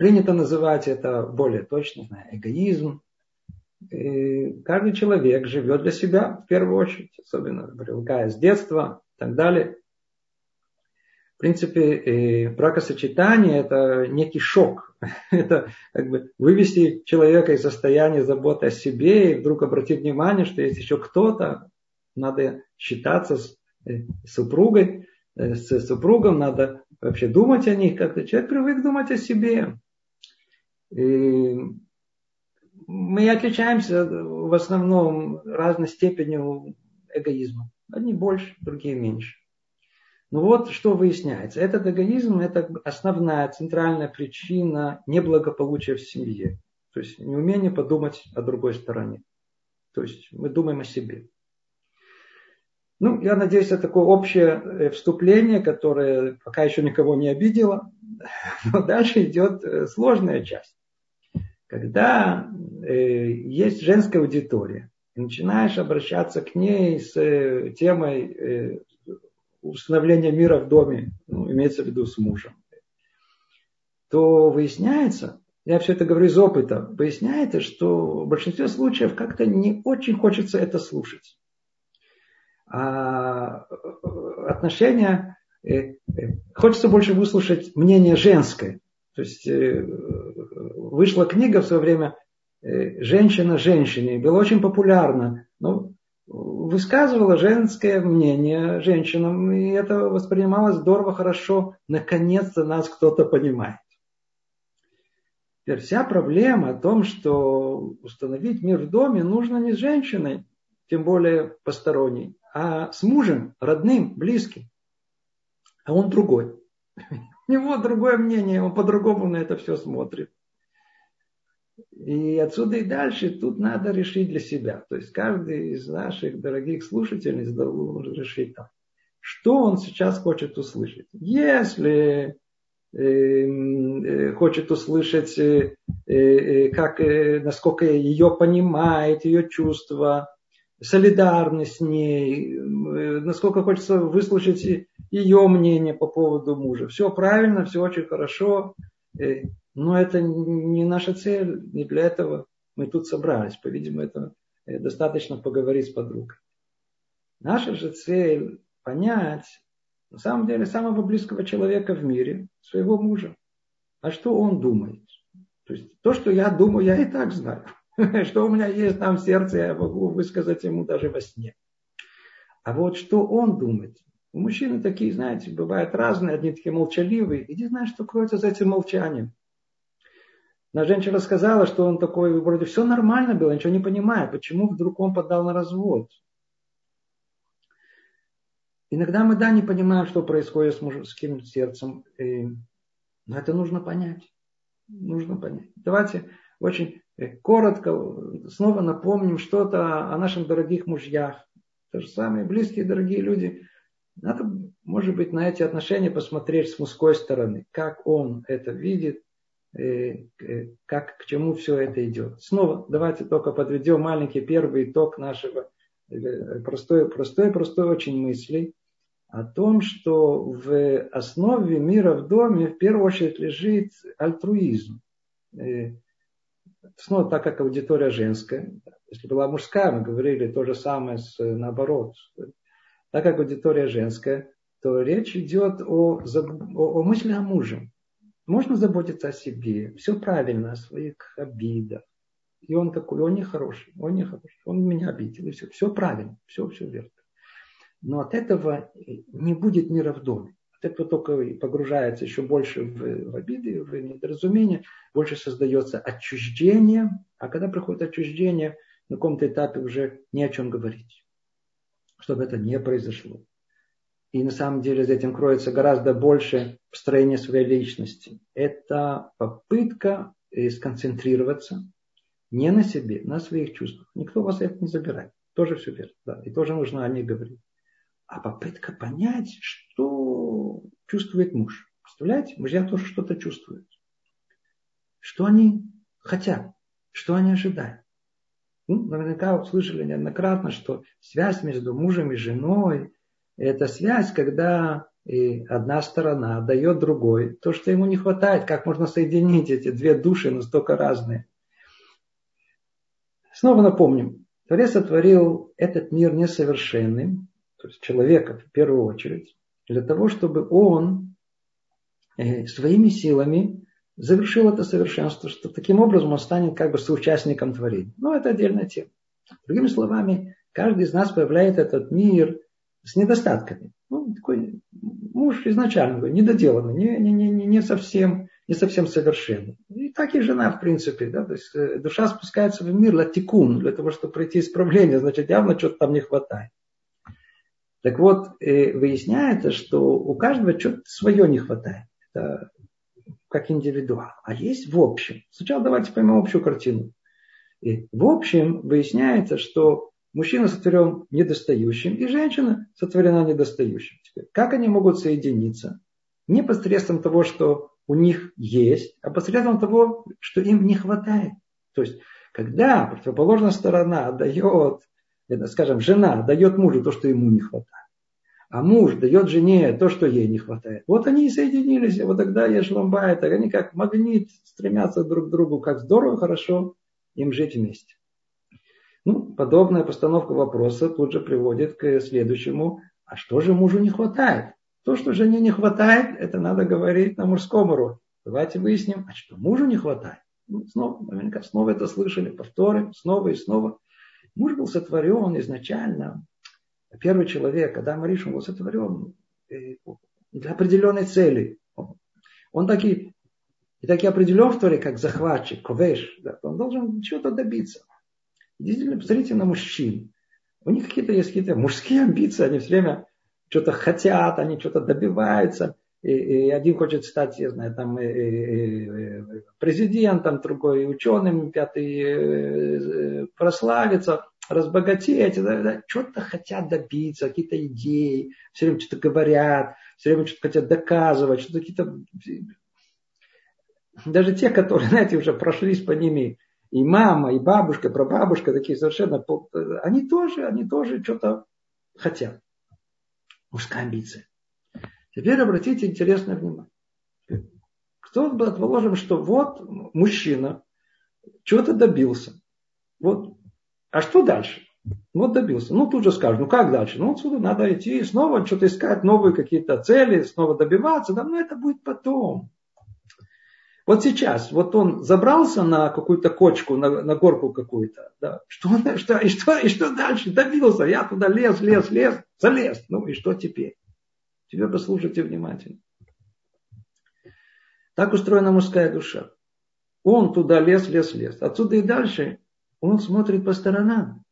принято называть это более точно, эгоизм. И каждый человек живет для себя в первую очередь, особенно привыкая с детства и так далее. В принципе, бракосочетание – это некий шок. Это как бы вывести человека из состояния заботы о себе и вдруг обратить внимание, что есть еще кто-то, надо считаться с супругой, с супругом, надо вообще думать о них как-то. Человек привык думать о себе. И мы отличаемся в основном разной степенью эгоизма. Одни больше, другие меньше. Но вот что выясняется. Этот эгоизм – это основная, центральная причина неблагополучия в семье. То есть неумение подумать о другой стороне. То есть мы думаем о себе. Ну, я надеюсь, это такое общее вступление, которое пока еще никого не обидело. Но дальше идет сложная часть. Когда есть женская аудитория, и начинаешь обращаться к ней с темой установления мира в доме, имеется в виду с мужем, то выясняется, я все это говорю из опыта, выясняется, что в большинстве случаев как-то не очень хочется это слушать. А отношения, хочется больше выслушать мнение женское. То есть вышла книга в свое время «Женщина женщине», была очень популярна, но высказывала женское мнение женщинам, и это воспринималось здорово, хорошо, наконец-то нас кто-то понимает. Теперь вся проблема о том, что установить мир в доме нужно не с женщиной, тем более посторонней, а с мужем, родным, близким. А он другой. У него другое мнение, он по-другому на это все смотрит. И отсюда и дальше тут надо решить для себя. То есть каждый из наших дорогих слушателей должен решить так. Что он сейчас хочет услышать? Если хочет услышать, насколько ее понимает, ее чувства, солидарность с ней, насколько хочется выслушать ее мнение по поводу мужа. Все правильно, все очень хорошо, но это не наша цель, не для этого мы тут собрались. По-видимому, это достаточно поговорить с подругой. Наша же цель понять, на самом деле, самого близкого человека в мире, своего мужа. А что он думает? То есть то, что я думаю, я и так знаю. Что у меня есть там в сердце, я могу высказать ему даже во сне. А вот что он думает? У мужчины такие, знаете, бывают разные, одни такие молчаливые. И не знаю, что кроется за этим молчанием. Одна женщина сказала, что он такой, вроде все нормально было, ничего не понимает, почему вдруг он подал на развод. Иногда мы, не понимаем, что происходит с мужским сердцем. Но это нужно понять. Нужно понять. Давайте очень коротко снова напомним что-то о наших дорогих мужьях. То же самое, близкие, дорогие люди. Надо, может быть, на эти отношения посмотреть с мужской стороны. Как он это видит, к чему все это идет. Снова давайте только подведем маленький первый итог нашего простой очень мысли о том, что в основе мира в доме в первую очередь лежит альтруизм. Снова так как аудитория женская, если была мужская, мы говорили то же самое наоборот. Так как аудитория женская, то речь идет о мысли о муже. Можно заботиться о себе, все правильно, о своих обидах. И он такой, он нехороший, он меня обидел, и все правильно, все верно. Но от этого не будет мира в доме. От этого только погружается еще больше в обиды, в недоразумение, больше создается отчуждение. А когда приходит отчуждение, на каком-то этапе уже не о чем говорить, чтобы это не произошло. И на самом деле за этим кроется гораздо больше построения своей личности. Это попытка сконцентрироваться не на себе, на своих чувствах. Никто вас это не забирает. Тоже все верно. Да. И тоже нужно о них говорить. А попытка понять, что чувствует муж. Представляете? Мужья тоже что-то чувствуют. Что они хотят, что они ожидают. Наверняка слышали неоднократно, что связь между мужем и женой – это связь, когда и одна сторона дает другой то, что ему не хватает. Как можно соединить эти две души настолько разные? Снова напомним. Творец сотворил этот мир несовершенным, то есть человека в первую очередь, для того, чтобы он своими силами завершил это совершенство, что таким образом он станет как бы соучастником творения. Но это отдельная тема. Другими словами, каждый из нас появляет этот мир с недостатками. Ну, такой муж изначально недоделанный, не совсем совершенный. И так и жена, в принципе. Да? То есть душа спускается в мир латикун, для того, чтобы пройти исправление, значит, явно что-то там не хватает. Так вот, выясняется, что у каждого что-то свое не хватает. Это как индивидуал. А есть в общем. Сначала давайте поймем общую картину. И в общем выясняется, что мужчина сотворен недостающим, и женщина сотворена недостающим. Теперь, как они могут соединиться? Не посредством того, что у них есть, а посредством того, что им не хватает. То есть, когда противоположная сторона дает, скажем, жена дает мужу то, что ему не хватает, а муж дает жене то, что ей не хватает. Вот они и соединились, и вот тогда есть ламбайт, они как магнит стремятся друг к другу, как здорово, хорошо им жить вместе. Ну, подобная постановка вопроса тут же приводит к следующему, а что же мужу не хватает? То, что жене не хватает, это надо говорить на мужском уровне. Давайте выясним, а что мужу не хватает? Ну, снова это слышали, повторим, снова и снова. Муж был сотворен изначально. Первый человек, Адам Аришон, был сотворен для определенной цели. Он такие определен в Торе, как захватчик, ковеш. Да, он должен чего-то добиться. Действительно, посмотрите на мужчин. У них есть какие-то мужские амбиции, они все время что-то хотят, они что-то добиваются. И один хочет стать, я знаю, там, президентом, другой ученым, пятый прославиться, разбогатеть, что-то хотят добиться, какие-то идеи, все время что-то говорят, все время что-то хотят доказывать, что-то какие-то... Даже те, которые, знаете, уже прошлись по ними, и мама, и бабушка, прабабушка, такие совершенно... Они тоже что-то хотят. Мужская амбиция. Теперь обратите интересное внимание. Кто предположим, что вот мужчина чего-то добился. Вот. А что дальше? Вот добился. Ну, тут же скажут, ну как дальше? Ну, отсюда надо идти, снова что-то искать, новые какие-то цели, снова добиваться. Да, но это будет потом. Вот сейчас, вот он забрался на какую-то кочку, на горку какую-то. Да. Что дальше? Добился. Я туда лез, залез. Ну и что теперь? Теперь послушайте внимательно. Так устроена мужская душа. Он туда лез. Отсюда и дальше он смотрит по сторонам.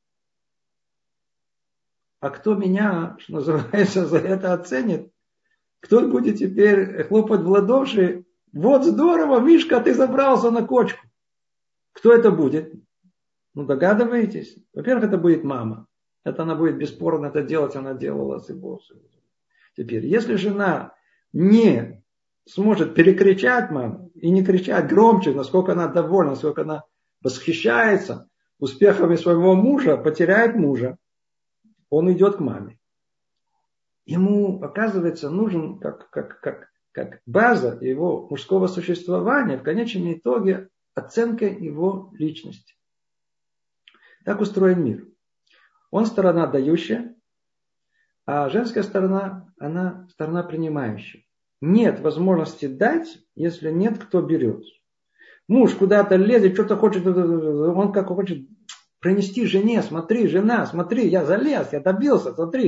А кто меня, что называется, за это оценит? Кто будет теперь хлопать в ладоши? Вот здорово, Мишка, ты забрался на кочку. Кто это будет? Ну, догадываетесь? Во-первых, это будет мама. Это она будет бесспорно это делать, она делала с его. Теперь, если жена не сможет перекричать маму и не кричать громче, насколько она довольна, насколько она восхищается успехами своего мужа, потеряет мужа, он идет к маме. Ему, оказывается, нужен как база его мужского существования, в конечном итоге оценка его личности. Так устроен мир. Он сторона дающая, а женская сторона, она сторона принимающая. Нет возможности дать, если нет кто берет. Муж куда-то лезет, что-то хочет, он как хочет принести жене, смотри, жена, смотри, я залез, я добился, смотри,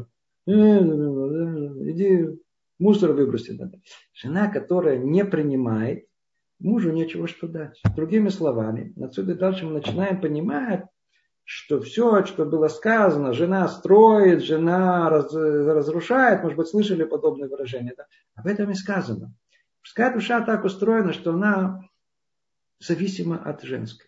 иди мусор выброси. Жена, которая не принимает, мужу нечего что дать. Другими словами, отсюда дальше мы начинаем понимать, что все, что было сказано, жена строит, жена разрушает, может быть, слышали подобное выражение, да? Об этом и сказано. Мужская душа так устроена, что она зависима от женской.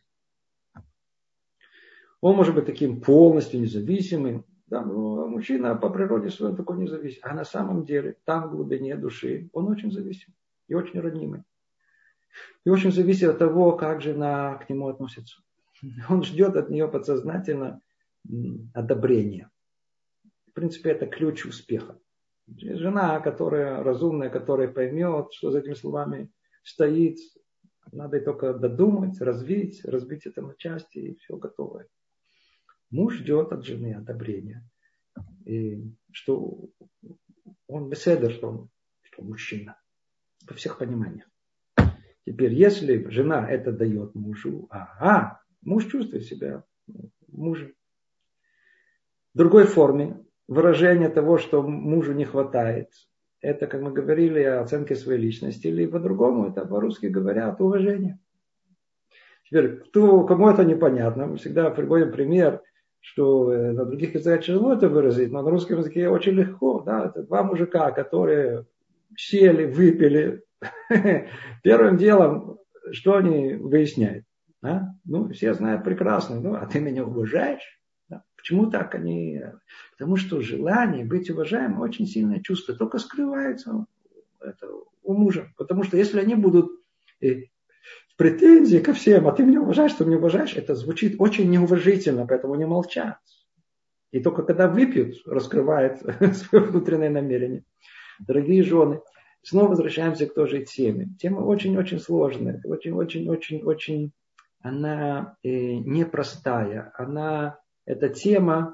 Он может быть таким полностью независимым, да, но мужчина по природе своей такой независимый. А на самом деле, там в глубине души, он очень зависим и очень роднимый. И очень зависит от того, как жена к нему относится. Он ждет от нее подсознательно одобрения. В принципе, это ключ успеха. Жена, которая разумная, которая поймет, что за этими словами стоит, надо и только додумать, разбить это на части, и все готово. Муж ждет от жены одобрения. И что он беседер, что он мужчина. Во всех пониманиях. Теперь, если жена это дает мужу, муж чувствует себя мужем. В другой форме выражение того, что мужу не хватает, это, как мы говорили, оценки своей личности, или по-другому, это по-русски говорят уважение. Теперь, кому это непонятно, мы всегда приводим пример, что на других языках тяжело это выразить, но на русском языке очень легко. Да? Это два мужика, которые сели, выпили. Первым делом, что они выясняют? Все знают прекрасно. А ты меня уважаешь? Да? Почему так они? Потому что желание быть уважаемым очень сильное чувство. Только скрывается это у мужа. Потому что если они будут претензии ко всем, а ты меня уважаешь, ты меня уважаешь, это звучит очень неуважительно, поэтому не молчат. И только когда выпьют, раскрывает свое внутреннее намерение. Дорогие жены, снова возвращаемся к той же теме. Тема очень-очень сложная, очень-очень-очень она непростая. Эта тема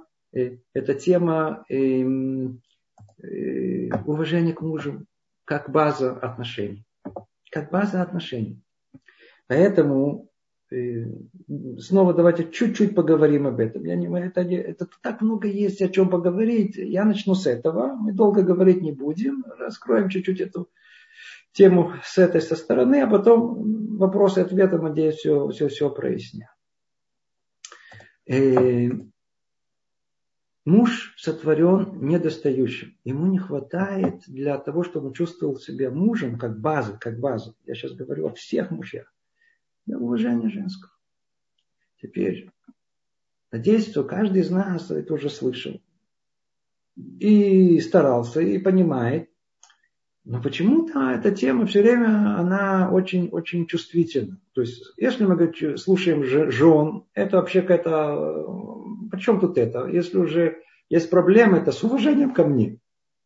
уважения к мужу как база отношений. Как база отношений. Поэтому снова давайте чуть-чуть поговорим об этом. Это так много есть о чем поговорить. Я начну с этого. Мы долго говорить не будем. Раскроем чуть-чуть эту тему со стороны, а потом вопросы и ответы, надеюсь, все прояснят. Муж сотворен недостающим. Ему не хватает для того, чтобы он чувствовал себя мужем как базу. Я сейчас говорю о всех мужьях. Для уважения женского. Теперь, надеюсь, что каждый из нас это уже слышал. И старался, и понимает. Но почему-то эта тема все время, она очень-очень чувствительна. То есть, если мы слушаем жен, это вообще какая-то... При чем тут это? Если уже есть проблемы, это с уважением ко мне.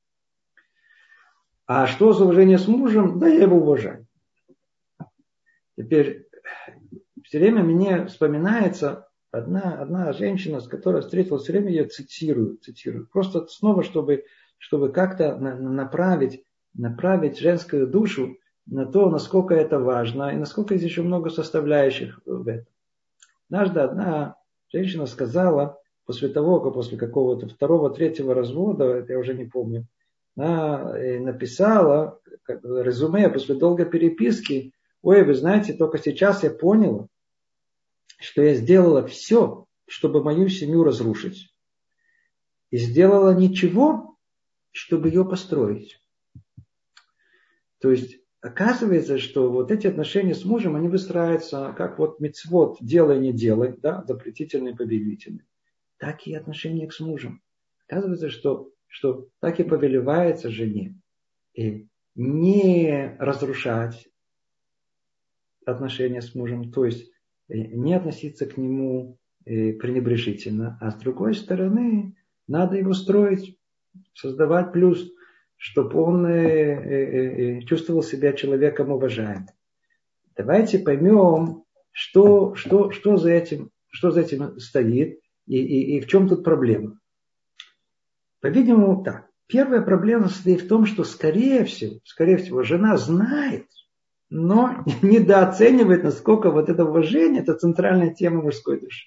А что с уважением с мужем? Да, я его уважаю. Теперь... Все время мне вспоминается одна женщина, с которой встретилась, все время ее цитирую. Просто снова, чтобы как-то направить женскую душу на то, насколько это важно и насколько есть еще много составляющих в этом. Однажды одна женщина сказала, после какого-то второго, третьего развода, это я уже не помню, она написала резюме после долгой переписки: ой, вы знаете, только сейчас я поняла, что я сделала все, чтобы мою семью разрушить. И сделала ничего, чтобы ее построить. То есть, оказывается, что вот эти отношения с мужем, они выстраиваются как вот мицвот, делай, не делай, да, запретительный, повелительный. Так и отношения с мужем. Оказывается, что так и повелевается жене. И не разрушать отношения с мужем, то есть не относиться к нему пренебрежительно, а с другой стороны надо его строить, создавать плюс, чтобы он чувствовал себя человеком уважаемым. Давайте поймем, что за этим стоит и в чем тут проблема. По-видимому, так. Первая проблема состоит в том, что скорее всего, жена знает, но недооценивает, насколько вот это уважение, это центральная тема мужской души.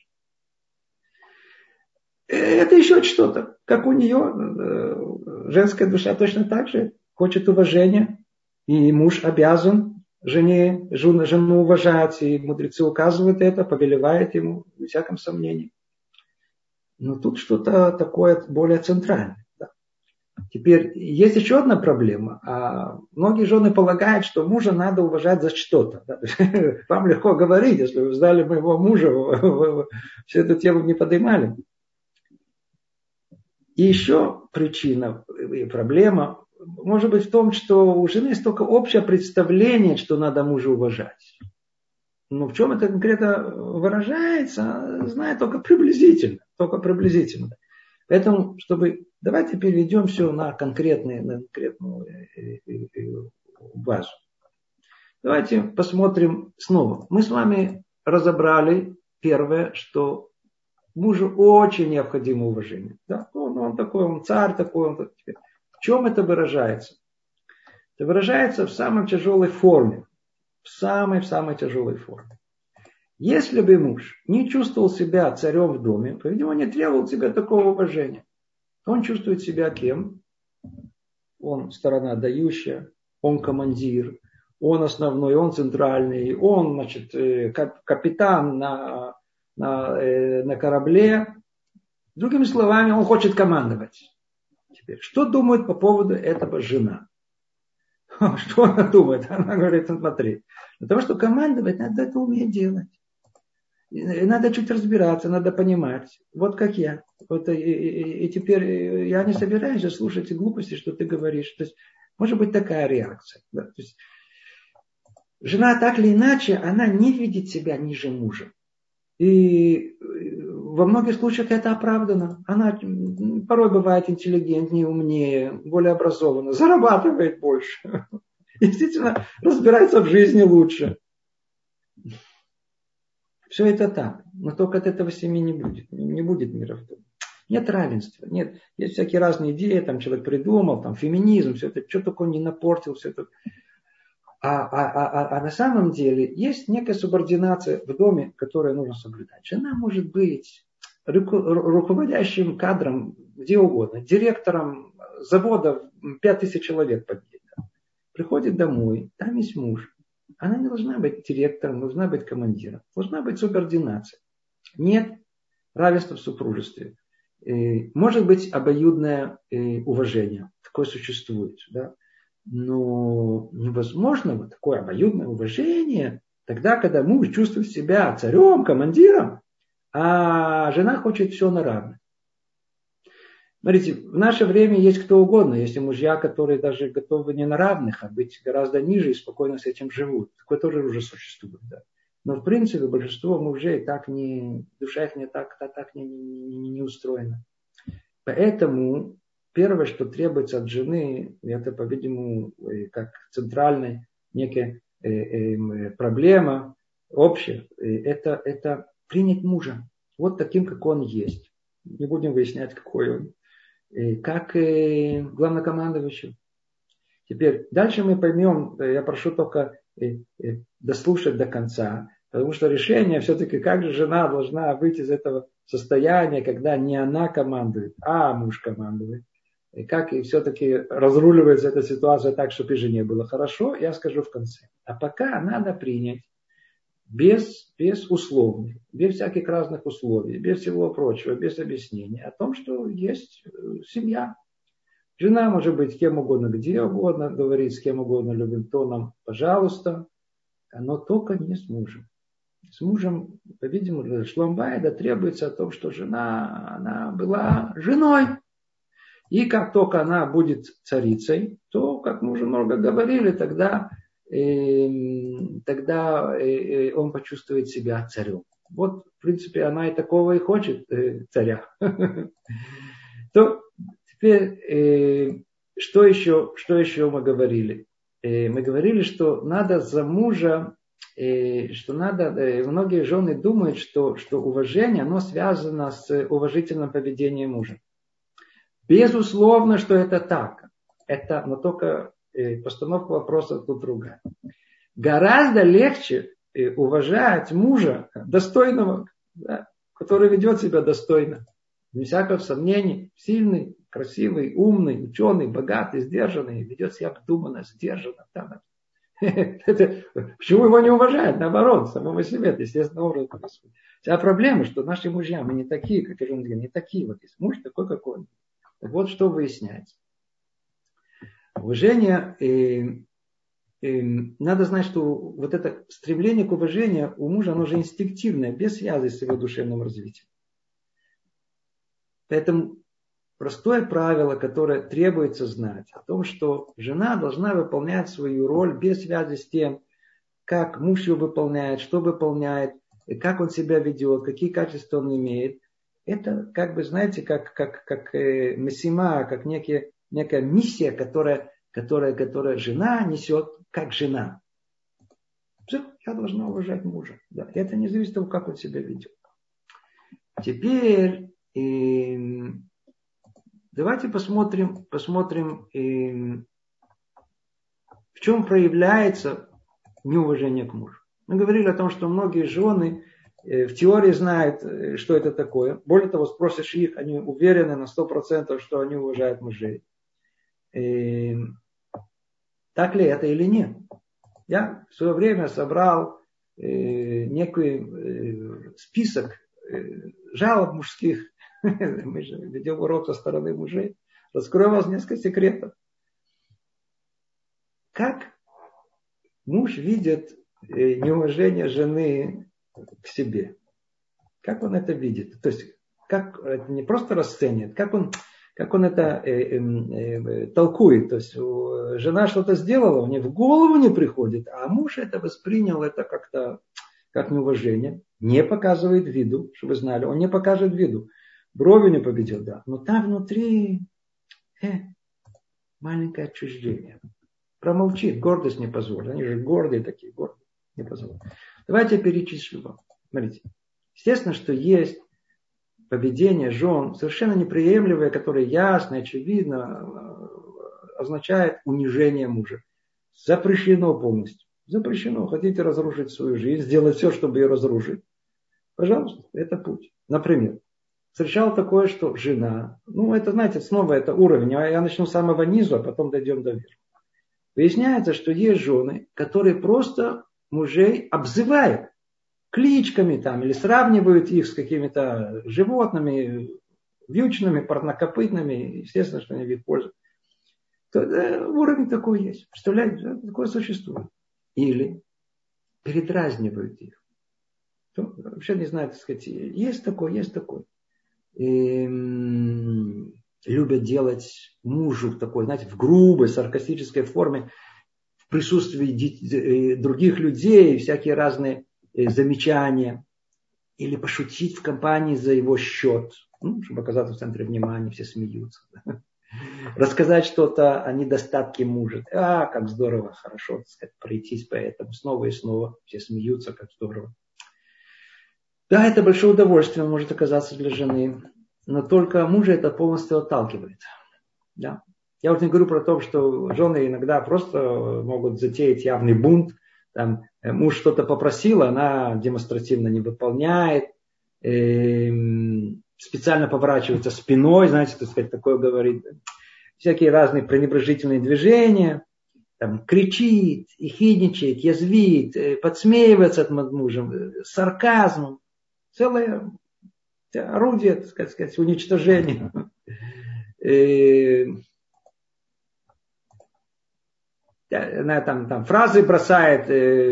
Это еще что-то. Как у нее, женская душа точно так же хочет уважения. И муж обязан жену уважать. И мудрецы указывают это, повелевают ему, без всяком сомнении. Но тут что-то такое более центральное. Теперь есть еще одна проблема. Многие жены полагают, что мужа надо уважать за что-то. Вам легко говорить, если вы знали моего мужа, вы всю эту тему не поднимали. И еще причина и проблема может быть в том, что у жены есть только общее представление, что надо мужа уважать. Но в чем это конкретно выражается, знает только приблизительно. Поэтому, чтобы Давайте переведем все на конкретную базу. Давайте посмотрим снова. Мы с вами разобрали первое, что мужу очень необходимо уважение. Да? Он такой, он царь такой. В чем это выражается? Это выражается в самой тяжелой форме. В самой тяжелой форме. Если бы муж не чувствовал себя царем в доме, по-видимому, не требовал себе такого уважения. Он чувствует себя кем? Он сторона дающая, он командир, он основной, он центральный, он, значит, капитан на корабле. Другими словами, он хочет командовать. Теперь, что думает по поводу этого жена? Что она думает? Она говорит, смотри, для того, чтобы командовать, надо это уметь делать. Надо чуть разбираться, надо понимать. Вот как я. И теперь я не собираюсь слушать эти глупости, что ты говоришь. То есть, может быть такая реакция. Да? То есть, жена так или иначе, она не видит себя ниже мужа. И во многих случаях это оправдано. Она порой бывает интеллигентнее, умнее, более образована, зарабатывает больше. Естественно, разбирается в жизни лучше. Все это так. Но только от этого семьи не будет. Не будет мира в доме. Нет равенства. Нет. Есть всякие разные идеи. Там человек придумал, там феминизм, все это, что только он не напортил, все это. А на самом деле есть некая субординация в доме, которую нужно соблюдать. Жена может быть руководящим кадром где угодно, директором завода 5000 человек под ней. Приходит домой, там есть муж. Она не должна быть директором, должна быть командиром. Должна быть субординация. Нет равенства в супружестве. Может быть обоюдное уважение. Такое существует. Да? Но невозможно вот такое обоюдное уважение тогда, когда муж чувствует себя царем, командиром, а жена хочет все на равных. Смотрите, в наше время есть кто угодно. Есть мужья, которые даже готовы не на равных, а быть гораздо ниже и спокойно с этим живут. Такое тоже уже существует. Да. Но в принципе большинство мужей так душа их не так не устроена. Поэтому первое, что требуется от жены, это, по-видимому, как центральная некая проблема общая, это принять мужа. Вот таким, как он есть. Не будем выяснять, какой он. Как главнокомандующий. Теперь дальше мы поймем, я прошу только дослушать до конца, потому что решение все-таки, как же жена должна выйти из этого состояния, когда не она командует, а муж командует. И как и все-таки разруливается эта ситуация так, чтобы и жене было хорошо, я скажу в конце. А пока надо принять без условий, без всяких разных условий, без всего прочего, без объяснений о том, что есть семья. Жена может быть кем угодно, где угодно, говорить с кем угодно, любым тоном, пожалуйста, но только не с мужем. С мужем, по-видимому, для Шломбайда требуется о том, что жена, она была женой. И как только она будет царицей, то, как мы уже много говорили, тогда он почувствует себя царем. Вот, в принципе, она и такого и хочет, царя. То теперь, что еще мы говорили? Мы говорили, что надо за мужа, многие жены думают, что уважение, оно связано с уважительным поведением мужа. Безусловно, что это так. Но только постановка вопроса тут другая. Гораздо легче уважать мужа достойного, да, который ведет себя достойно. Без всякого сомнения, сильный, красивый, умный, ученый, богатый, сдержанный, ведет себя обдуманно, сдержанно. Почему его не уважают? Наоборот, самого себя, это естественно образом происходит. Вся проблема, что наши мужья, мы не такие, как и жены, не такие. Вот есть муж такой, какой он. Так вот, что выясняется. Уважение, надо знать, что вот это стремление к уважению у мужа, оно же инстинктивное, без связи с его душевным развитием. Поэтому простое правило, которое требуется знать, о том, что жена должна выполнять свою роль без связи с тем, как муж ее выполняет, что выполняет, как он себя ведет, какие качества он имеет. Это, как бы, знаете, как мессима, как некая миссия, которая жена несет, как жена. Все, я должна уважать мужа. Да. Это не зависит от того, как он себя ведет. Теперь давайте посмотрим, в чем проявляется неуважение к мужу. Мы говорили о том, что многие жены в теории знают, что это такое. Более того, спросишь их, они уверены на 100%, что они уважают мужей. Так ли это или нет? Я в свое время собрал некий список жалоб мужских. Мы же ведем урок со стороны мужей. Раскрою вас несколько секретов. Как муж видит неуважение жены к себе? Как он это видит? То есть, как это не просто расценивает, как он это толкует. То есть, жена что-то сделала, мне в голову не приходит, а муж это воспринял это как-то как неуважение. Не показывает виду, чтобы вы знали. Он не покажет виду. Брови не победил, да. Но там внутри маленькое отчуждение. Промолчит, гордость не позволит. Они же гордые такие, гордые. Не позволит. Давайте перечислим вам. Смотрите. Естественно, что есть поведение жен совершенно неприемлемое, которое ясно, очевидно означает унижение мужа. Запрещено полностью. Запрещено. Хотите разрушить свою жизнь, сделать все, чтобы ее разрушить. Пожалуйста, это путь. Например, встречал такое, что жена, это, знаете, снова это уровень, я начну с самого низу, а потом дойдем до верха. Выясняется, что есть жены, которые просто мужей обзывают кличками там, или сравнивают их с какими-то животными, вьючными, парнокопытными, естественно, что они видят пользу. Уровень такой есть. Представляете, такое существует. Или передразнивают их. Вообще не знаю, так сказать, есть такой. Любят делать мужу в такой, знаете, в грубой, саркастической форме, в присутствии других людей, всякие разные замечания. Или пошутить в компании за его счет, чтобы оказаться в центре внимания, все смеются. Рассказать что-то о недостатке мужа. Как здорово, хорошо, так сказать, пройтись по этому снова и снова. Все смеются, как здорово. Да, это большое удовольствие может оказаться для жены. Но только мужа это полностью отталкивает. Да? Я вот не говорю про то, что жены иногда просто могут затеять явный бунт. Там, муж что-то попросил, она демонстративно не выполняет. Специально поворачивается спиной, знаете, так сказать, такое говорит. Всякие разные пренебрежительные движения. Там, кричит, ехидничает, язвит, подсмеивается над мужем, сарказмом. Целое орудие, так сказать, уничтожения. Она там фразы бросает,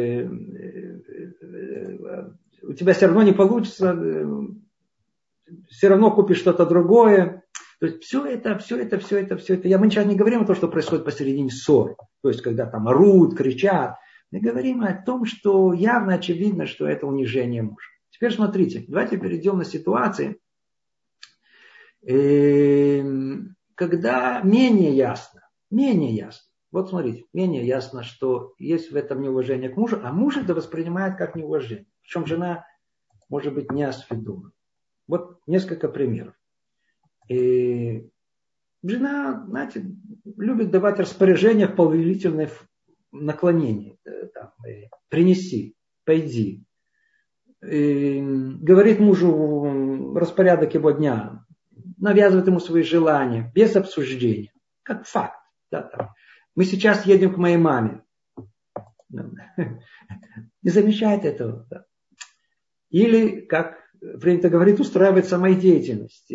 у тебя все равно не получится, все равно купишь что-то другое. То есть все это. Мы сейчас не говорим о том, что происходит посередине ссор. То есть когда там орут, кричат. Мы говорим о том, что явно очевидно, что это унижение мужа. Теперь смотрите, давайте перейдем на ситуации, когда менее ясно. Вот смотрите, менее ясно, что есть в этом неуважение к мужу, а муж это воспринимает как неуважение. Причем жена может быть не осведомлена. Вот несколько примеров. Жена, знаете, любит давать распоряжения в повелительное наклонение. Принеси, пойди. Говорит мужу распорядок его дня. Навязывает ему свои желания без обсуждения. Как факт. Мы сейчас едем к моей маме. Не замечает этого. Или, как принято говорить, устраивает самодеятельность.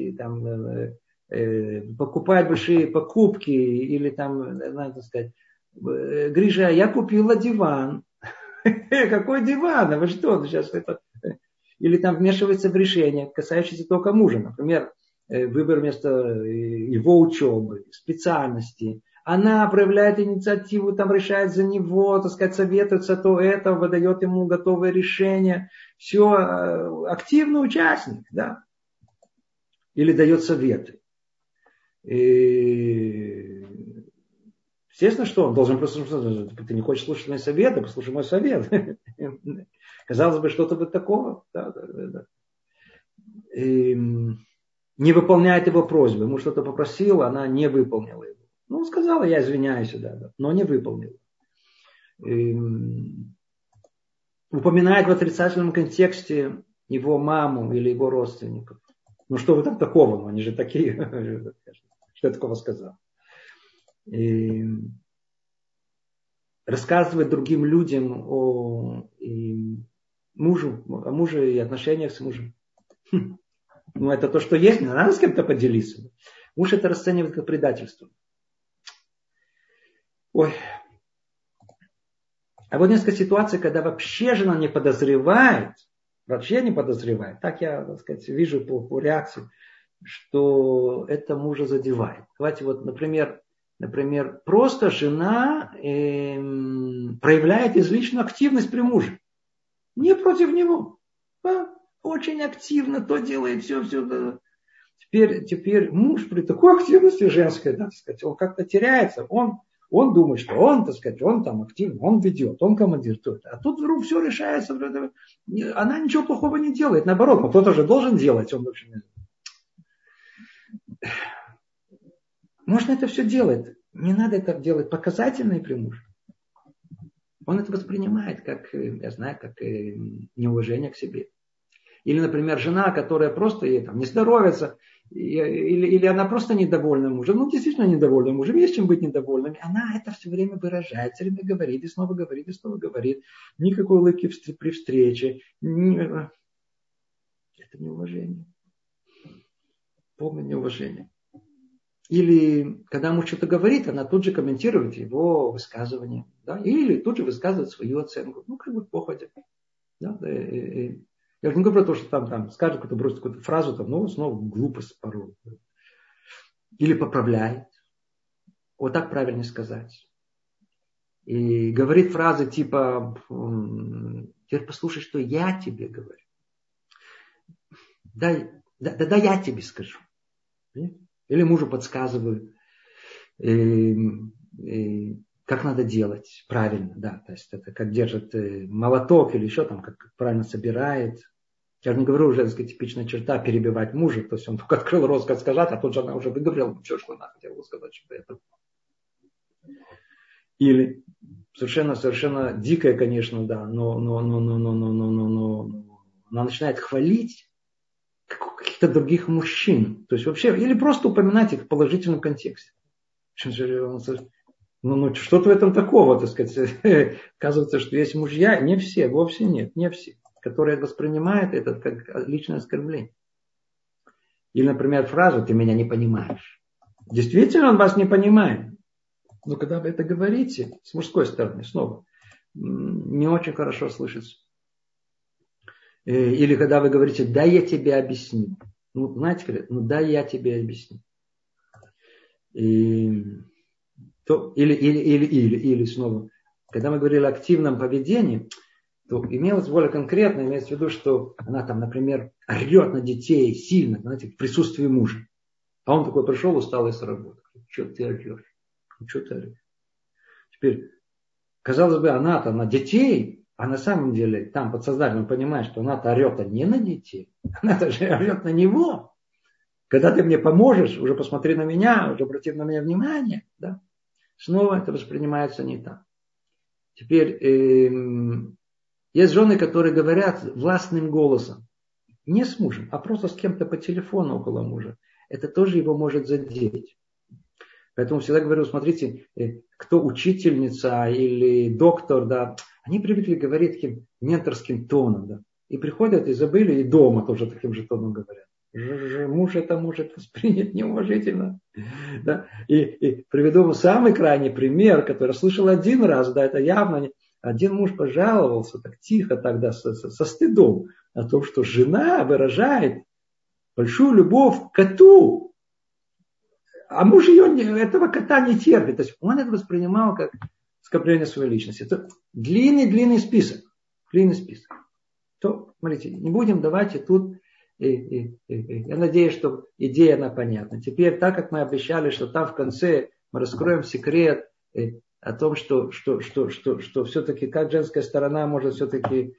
Покупает большие покупки. Или там, надо сказать, Гриша, я купила диван. Какой диван? А вы что? Сейчас это... Или там вмешивается в решение, касающееся только мужа. Например, выбор места его учебы, специальности. Она проявляет инициативу, там решает за него, так сказать, советуется, то это, выдает ему готовое решение. Все, активный участник, да. или дает советы. И, естественно, что он должен просто... Ты не хочешь слушать мои советы, послушай мой совет. Казалось бы, что-то вот такого. Да. И не выполняет его просьбы. Ему что-то попросила, она не выполнила его. Ну, сказала, я извиняюсь, да, но не выполнила. И упоминает в отрицательном контексте его маму или его родственников. Ну, что вы там такого? Ну, они же такие. Что я такого сказал? И рассказывает другим людям о муже и отношениях с мужем. Ну, это то, что есть, не надо с кем-то поделиться. Муж это расценивает как предательство. Ой. А вот несколько ситуаций, когда вообще жена не подозревает, так я, так сказать, вижу по реакции, что это мужа задевает. Давайте вот, например, просто жена проявляет излишнюю активность при муже. Не против него. Очень активно то делает, все. Да. Теперь муж при такой активности женской, так сказать, он как-то теряется. Он думает, что он, так сказать, он там активно, он ведет, он командирует. А тут вдруг все решается. Она ничего плохого не делает. Наоборот, но кто-то же должен делать. Он вообще... Можно это все делать. Не надо это делать показательно и при муже. Он это воспринимает как, я знаю, как неуважение к себе. Или, например, жена, которая просто ей там не здоровится, или она просто недовольна мужем. Ну, действительно недовольна мужем, есть чем быть недовольным. Она это все время выражает, все время говорит, и снова говорит, и снова говорит. Никакой улыбки при встрече. Это неуважение. Полное неуважение. Или, когда муж что-то говорит, она тут же комментирует его высказывание. Да? Или тут же высказывает свою оценку. Ну, как бы походя. Да? Я же не говорю про то, что там скажет, кто бросит какую-то фразу, там, ну, снова глупость порой. Или поправляет. Вот так правильно сказать. И говорит фразы типа, теперь послушай, что я тебе говорю. Да, я тебе скажу. Или мужу подсказываю, как надо делать правильно, да, то есть это как держит молоток или еще там, как правильно собирает. Я же не говорю уже, так сказать, типичная черта перебивать мужа, то есть он только открыл рот сказать, а тут же она уже выговорила все, что она хотела сказать, что это. Или совершенно дикая, конечно, да, но она начинает хвалить каких-то других мужчин, то есть вообще, или просто упоминать их в положительном контексте. Ну, что-то в этом такого, так сказать. Оказывается, что есть мужья, не все, вовсе нет, не все, которые воспринимают это как личное оскорбление. Или, например, фразу «ты меня не понимаешь». Действительно, он вас не понимает. Но когда вы это говорите, с мужской стороны, снова, не очень хорошо слышится. Или когда вы говорите «да, я тебе объясню». Ну, знаете, да, я тебе объясню. Или снова, когда мы говорили о активном поведении, то имелось более конкретно, имеется в виду, что она там, например, орет на детей сильно, знаете, в присутствии мужа. А он такой пришел, усталый с работы. Что ты орешь? Что ты орешь? Теперь, казалось бы, она-то на детей, а на самом деле там подсознательно понимает, что она-то орет не на детей, она-то же орет на него. Когда ты мне поможешь, уже посмотри на меня, уже обрати на меня внимание, да? Снова это воспринимается не так. Теперь есть жены, которые говорят властным голосом. Не с мужем, а просто с кем-то по телефону около мужа. Это тоже его может задеть. Поэтому всегда говорю, смотрите, кто учительница или доктор, да, они привыкли говорить таким менторским тоном, да. И приходят и забыли, и дома тоже таким же тоном говорят. Муж это может воспринять неуважительно. Да? И приведу вам самый крайний пример, который слышал один раз, да, это явно один муж пожаловался так тихо тогда со стыдом о том, что жена выражает большую любовь к коту, а муж этого кота не терпит. То есть он это воспринимал как оскорбление своей личности. Это длинный список. То, смотрите, не будем, давайте тут Я надеюсь, что идея она понятна. Теперь, так как мы обещали, что там в конце мы раскроем секрет о том, что все-таки как женская сторона может все-таки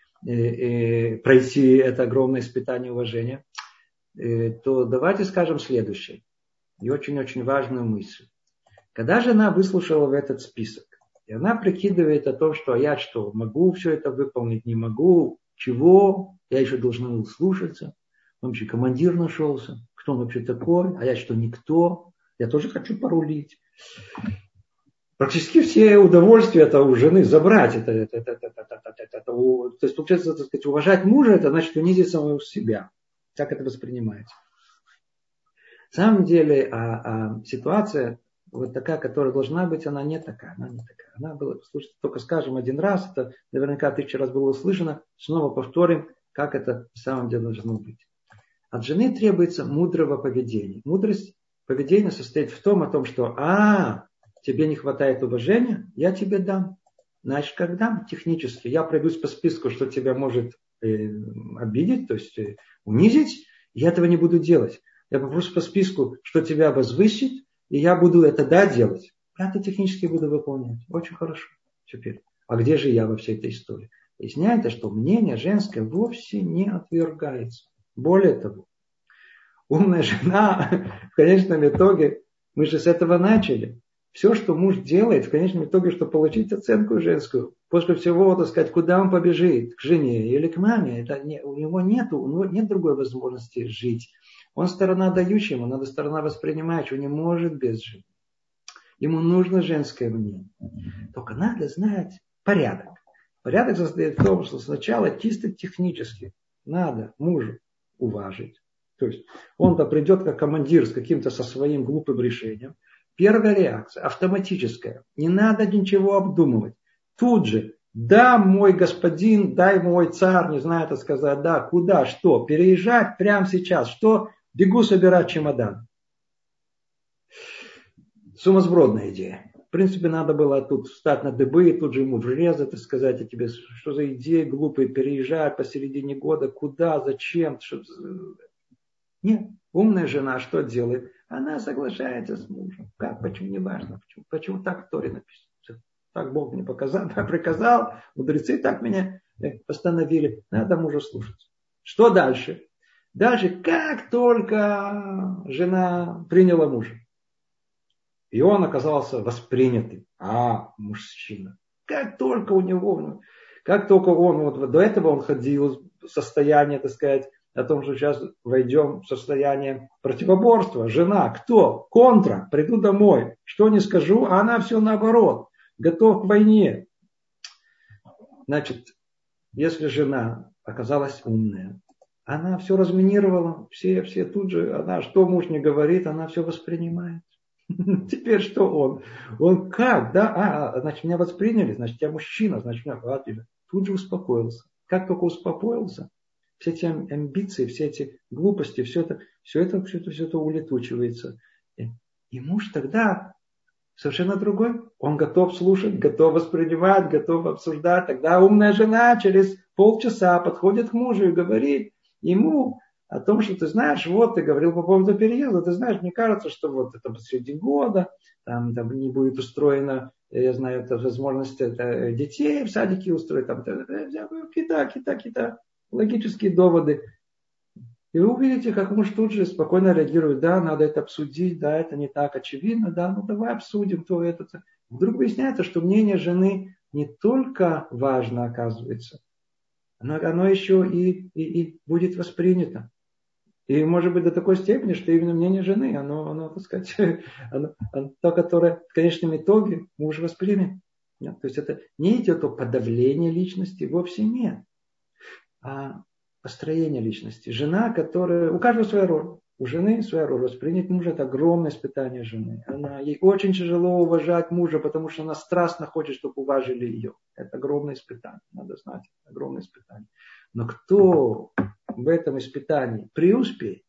пройти это огромное испытание уважения, то давайте скажем следующее. И очень-очень важную мысль. Когда жена выслушала в этот список, и она прикидывает о том, что я что, могу все это выполнить, не могу, чего, я еще должна услушаться, он вообще командир нашелся, кто он вообще такой, а я что, никто, я тоже хочу порулить. Практически все удовольствия это у жены забрать. То есть, получается, так сказать, уважать мужа, это значит унизить самого себя. Так это воспринимается. На самом деле, ситуация вот такая, которая должна быть, она не такая. Она была, слушайте, только скажем один раз, это наверняка 1000 раз было услышано, снова повторим, как это в самом деле должно быть. От жены требуется мудрого поведения. Мудрость поведения состоит в том, что тебе не хватает уважения, я тебе дам. Значит, как дам? Технически. Я пройдусь по списку, что тебя может обидеть, то есть унизить, и я этого не буду делать. Я попрошу по списку, что тебя возвысит, и я буду это делать. Я это технически буду выполнять. Очень хорошо. Теперь. А где же я во всей этой истории? Выясняется, что мнение женское вовсе не отвергается. Более того, умная жена в конечном итоге, мы же с этого начали. Все, что муж делает, в конечном итоге, чтобы получить оценку женскую, после всего, так сказать, куда он побежит, к жене или к маме, у него нет другой возможности жить. Он сторона дающая, ему надо сторона воспринимающая, он не может без жены. Ему нужно женское мнение. Только надо знать порядок. Порядок состоит в том, что сначала чисто технически надо мужу уважить. То есть он-то придет как командир с каким-то со своим глупым решением. Первая реакция автоматическая. Не надо ничего обдумывать. Тут же, да, мой господин, дай мой царь, не знаю, это сказать, да, куда, что, переезжать прямо сейчас, что, бегу собирать чемодан. Сумасбродная идея. В принципе, надо было тут встать на дыбы, и тут же ему врезать и сказать, тебе, что за идея глупая, переезжать посередине года, куда, зачем. Нет, умная жена что делает? Она соглашается с мужем. Как? Почему? Не важно. Почему так в Торе написано? Так Бог мне приказал, мудрецы так меня постановили. Надо мужа слушаться. Что дальше? Дальше, как только жена приняла мужа, и он оказался воспринятым. Мужчина. Как только он, вот до этого он ходил в состояние, так сказать, о том, что сейчас войдем в состояние противоборства. Жена, кто? Контра. Приду домой. Что не скажу, а она все наоборот. Готов к войне. Значит, если жена оказалась умная, она все разминировала, все тут же, она, что муж не говорит, она все воспринимает. Теперь что он? Он как? Да, значит, меня восприняли, значит, я мужчина, значит, меня хватили. Тут же успокоился. Как только успокоился, все эти амбиции, все эти глупости, все это улетучивается. И муж тогда совершенно другой. Он готов слушать, готов воспринимать, готов обсуждать. Тогда умная жена через полчаса подходит к мужу и говорит ему о том, что ты знаешь, вот ты говорил по поводу переезда, ты знаешь, мне кажется, что вот это посреди года, там не будет устроена, я знаю, это возможность детей в садике устроить, там какие-то логические доводы. И вы увидите, как муж тут же спокойно реагирует, да, надо это обсудить, да, это не так очевидно, да, ну давай обсудим то, это. Вдруг выясняется, что мнение жены не только важно, оказывается, оно еще и будет воспринято. И может быть до такой степени, что именно мнение жены, оно так сказать, оно то, которое в конечном итоге муж воспримет. Нет? То есть это не идет о подавлении личности, вовсе нет. А построение личности. Жена, которая... У каждого своя роль. У жены своя роль. Воспринять мужа – это огромное испытание жены. Ей очень тяжело уважать мужа, потому что она страстно хочет, чтобы уважили ее. Это огромное испытание. Надо знать. Огромное испытание. Но кто в этом испытании преуспеет,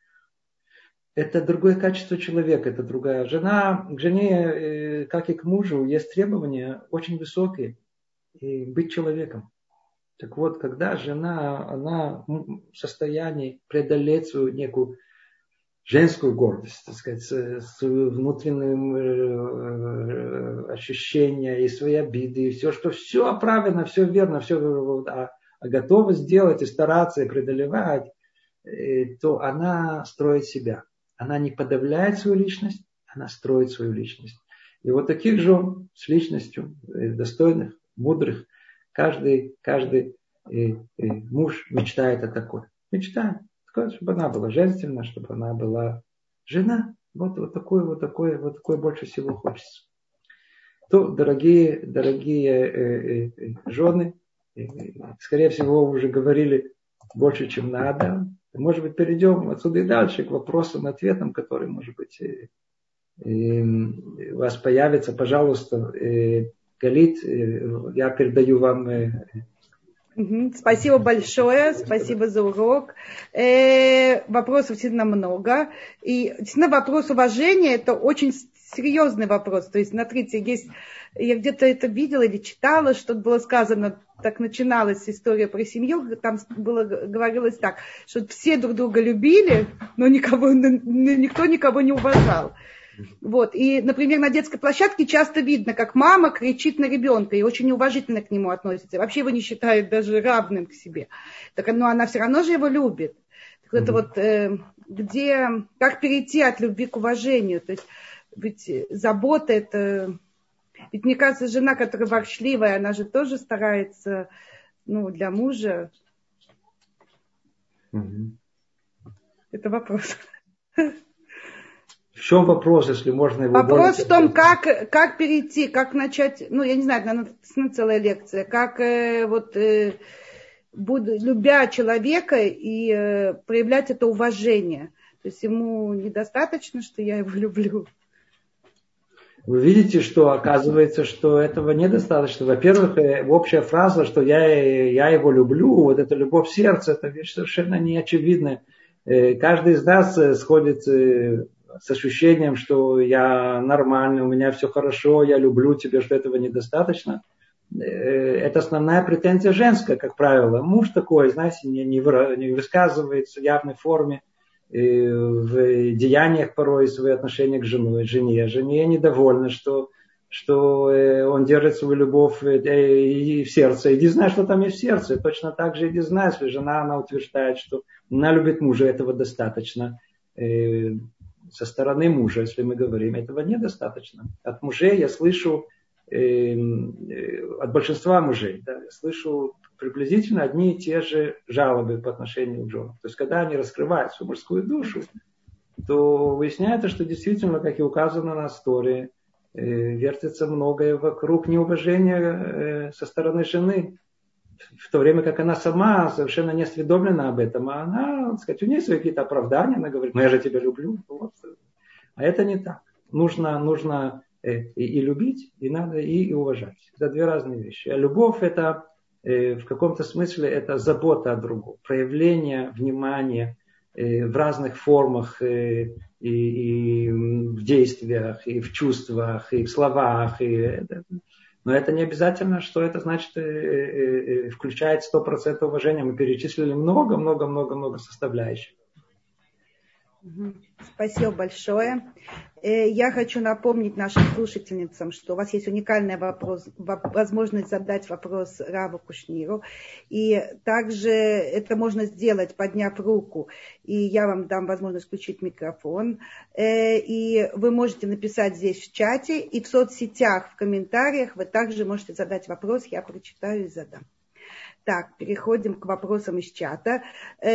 это другое качество человека, это другая. К жене, как и к мужу, есть требования очень высокие. И быть человеком. Так вот, когда жена, она в состоянии преодолеть свою некую женскую гордость, так сказать, свое внутреннее ощущение и свои обиды, и все, что все правильно, все верно, все, а готова сделать и стараться, и преодолевать, то она строит себя. Она не подавляет свою личность, она строит свою личность. И вот таких жен с личностью, достойных, мудрых, каждый муж мечтает о такой. Мечтает. Чтобы она была женственна, чтобы она была жена. Вот такой больше всего хочется. То, дорогие жены, скорее всего, уже говорили больше, чем надо. Может быть, перейдем отсюда и дальше к вопросам и ответам, которые, может быть, у вас появятся. Пожалуйста, Галит, я передаю вам. Спасибо большое, спасибо за урок. Вопросов действительно много. И действительно вопрос уважения – это очень серьезный вопрос. То есть, смотрите, я где-то это видела или читала, что было сказано, так начиналась история про семью, там говорилось так, что все друг друга любили, но никто никого не уважал. Вот. И, например, на детской площадке часто видно, как мама кричит на ребенка и очень неуважительно к нему относится. Вообще его не считает даже равным к себе. Но она все равно же его любит. Так это вот как перейти от любви к уважению. То есть ведь забота это... Ведь мне кажется, жена, которая ворчливая, она же тоже старается для мужа. Это вопрос. В чем вопрос, если можно его... Вопрос в том, как перейти, как начать, я не знаю, наверное, целая лекция, как любя человека и проявлять это уважение. То есть ему недостаточно, что я его люблю. Вы видите, что оказывается, что этого недостаточно. Во-первых, общая фраза, что я его люблю, вот эта любовь в сердце, это вещь совершенно неочевидная. Каждый из нас сходит с ощущением, что я нормальный, у меня все хорошо, я люблю тебя, что этого недостаточно. Это основная претензия женская, как правило. Муж такой, знаете, не высказывается в явной форме, в деяниях порой свои отношения к жене. Жене недовольна, что он держит свою любовь и в сердце. Иди знай, что там есть в сердце. Точно так же иди знай, если жена, она утверждает, что она любит мужа, этого достаточно. Со стороны мужа, если мы говорим, этого недостаточно. От мужей я слышу, от большинства мужей, я слышу приблизительно одни и те же жалобы по отношению к женам. То есть, когда они раскрывают свою мужскую душу, то выясняется, что действительно, как и указано на истории, вертится многое вокруг неуважения со стороны жены. В то время как она сама совершенно не осведомлена об этом, а она, так сказать, у нее свои какие-то оправдания, она говорит, я же тебя люблю. Вот. А это не так. Нужно и любить, и надо и уважать. Это две разные вещи. А любовь это в каком-то смысле это забота о другом, проявление внимания в разных формах и в действиях, и в чувствах, и в словах. Но это не обязательно, что это значит включает 100% уважения. Мы перечислили много возможных Спасибо большое. Я хочу напомнить нашим слушательницам, что у вас есть уникальная возможность задать вопрос Раву Кушниру. И также это можно сделать, подняв руку. И я вам дам возможность включить микрофон. И вы можете написать здесь в чате. И в соцсетях, в комментариях вы также можете задать вопрос. Я прочитаю и задам. Так, переходим к вопросам из чата.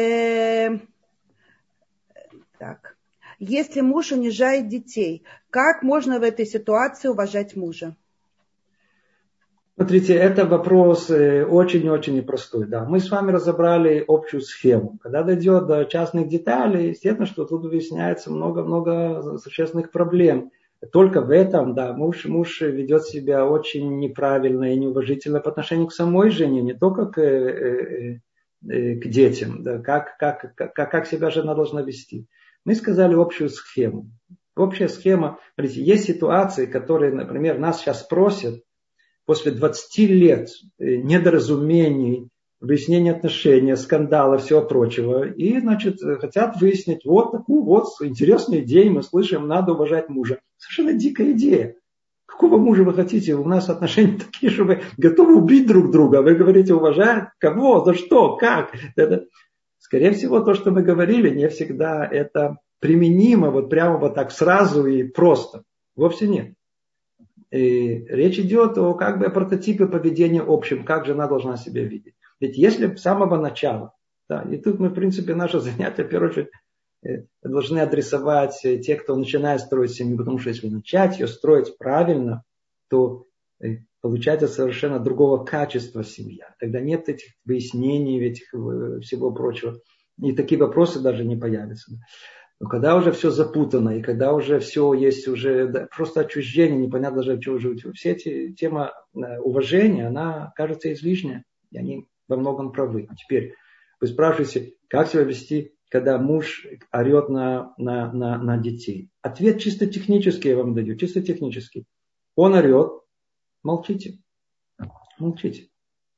Так. Если муж унижает детей, как можно в этой ситуации уважать мужа? Смотрите, это вопрос очень-очень непростой. Да. Мы с вами разобрали общую схему. Когда дойдет до частных деталей, естественно, что тут выясняется много существенных проблем. Только в этом, да, муж ведет себя очень неправильно и неуважительно по отношению к самой жене, не только к детям, да, как себя жена должна вести. Мы сказали общую схему. Общая схема, смотрите, есть ситуации, которые, например, нас сейчас просят после 20 лет недоразумений, выяснения отношений, скандала, всего прочего. И, значит, хотят выяснить вот такую вот интересную идею, мы слышим, надо уважать мужа. Совершенно дикая идея. Какого мужа вы хотите? У нас отношения такие, что вы готовы убить друг друга. Вы говорите, уважать кого, за что, как. Скорее всего, то, что мы говорили, не всегда это применимо вот прямо вот так сразу и просто. Вовсе нет. И речь идет о как бы о прототипе поведения общем, как жена должна себя видеть. Ведь если с самого начала, да, и тут мы, в принципе, наше занятие, в первую очередь, должны адресовать те, кто начинает строить семью, потому что если начать ее строить правильно, то получается совершенно другого качества семья. Тогда нет этих выяснений, этих всего прочего. И такие вопросы даже не появятся. Но когда уже все запутано, и когда уже все есть, уже да, просто отчуждение, непонятно даже, чего жить. Все эти тема уважения, она кажется излишняя, и они во многом правы. Теперь вы спрашиваете, как себя вести, когда муж орет на детей. Ответ чисто технический я вам даю, чисто технический. Он орет, молчите. Молчите.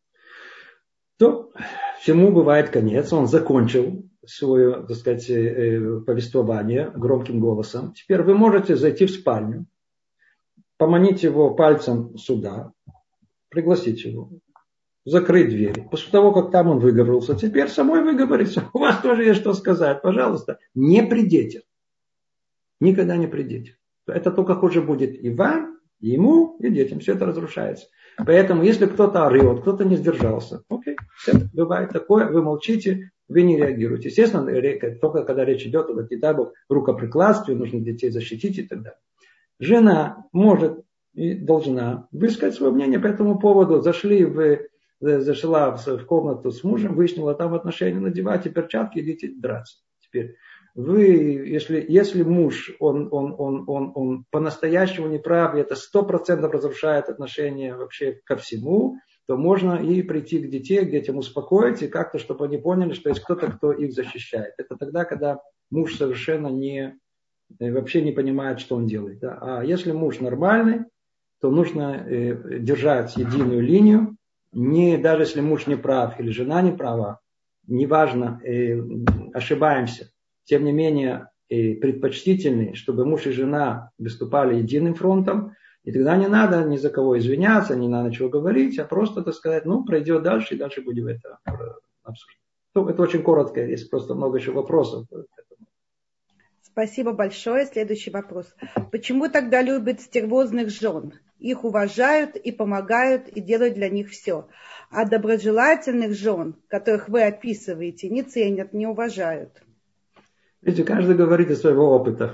То всему бывает конец. Он закончил свое, так сказать, повествование громким голосом. Теперь вы можете зайти в спальню, поманить его пальцем сюда, пригласить его, закрыть дверь. После того, как там он выговорился, теперь самой выговориться. У вас тоже есть что сказать. Пожалуйста, не при детях. Никогда не при детях. Это только хуже будет и вам, и ему, и детям. Все это разрушается. Поэтому, если кто-то орет, кто-то не сдержался, окей, все, бывает такое, вы молчите, вы не реагируете. Естественно, только когда речь идет о, не дай бог, рукоприкладстве, нужно детей защитить и так далее. Жена может и должна высказать свое мнение по этому поводу. Зашла в комнату с мужем, выяснила там отношения, надевайте перчатки, идите драться. Теперь вы, если муж, он по-настоящему неправ, и это 100% разрушает отношения вообще ко всему, то можно и прийти к детям успокоить, и как-то, чтобы они поняли, что есть кто-то, кто их защищает. Это тогда, когда муж совершенно вообще не понимает, что он делает. Да? А если муж нормальный, то нужно держать единую линию, даже если муж не прав или жена не права, неважно, ошибаемся. Тем не менее, предпочтительнее, чтобы муж и жена выступали единым фронтом, и тогда не надо ни за кого извиняться, не надо ничего говорить, а просто, так сказать, пройдет дальше, и дальше будем это обсуждать. Это очень коротко, есть просто много еще вопросов. Спасибо большое. Следующий вопрос. Почему тогда любят стервозных жен? Их уважают и помогают, и делают для них все. А доброжелательных жен, которых вы описываете, не ценят, не уважают. Видите, каждый говорит из своего опыта.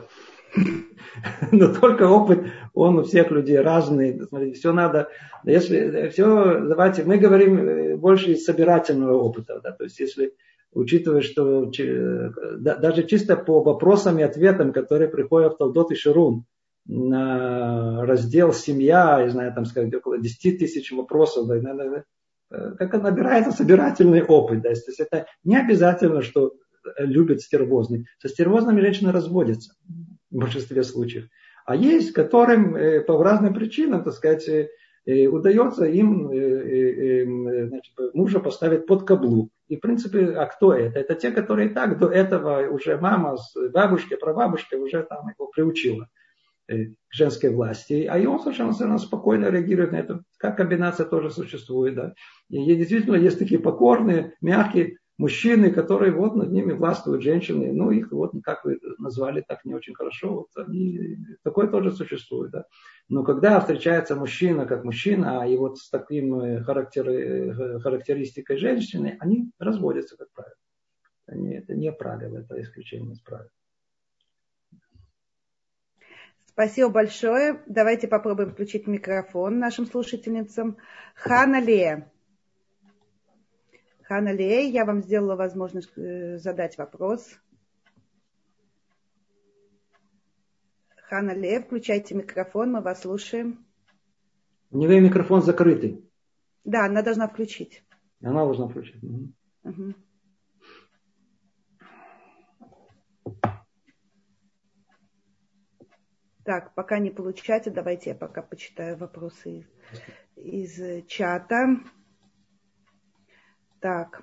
Но только опыт, он у всех людей разный. Смотрите, все надо. Давайте, мы говорим больше из собирательного опыта. Да, то есть, если учитывая, что даже чисто по вопросам и ответам, которые приходят в Толдот и Шурун, на раздел «Семья», я знаю, там сказать, около 10 тысяч вопросов, да, как набирается собирательный опыт. Да, то есть это не обязательно, что любят стервозных. Со стервозными женщины разводятся в большинстве случаев. А есть, которым по разным причинам, так сказать, удается им мужа поставить под каблук. И в принципе, а кто это? Это те, которые и так до этого уже мама с бабушкой, прабабушкой уже там его приучила к женской власти. А и он совершенно спокойно реагирует на это. Как комбинация тоже существует. Да? И действительно есть такие покорные, мягкие мужчины, которые вот над ними властвуют женщины. Ну, их вот, как вы назвали, так не очень хорошо. Вот такое тоже существует. Да? Но когда встречается мужчина как мужчина, и вот с таким характеристикой женщины, они разводятся, как правило. Это не правило, это исключение из правил. Спасибо большое. Давайте попробуем включить микрофон нашим слушательницам. Хана Лея. Хана Лея, я вам сделала возможность задать вопрос. Хана Лея, включайте микрофон, мы вас слушаем. У нее микрофон закрытый. Да, она должна включить. Она должна включить. Угу. Так, пока не получается, давайте я пока почитаю вопросы из чата. Так.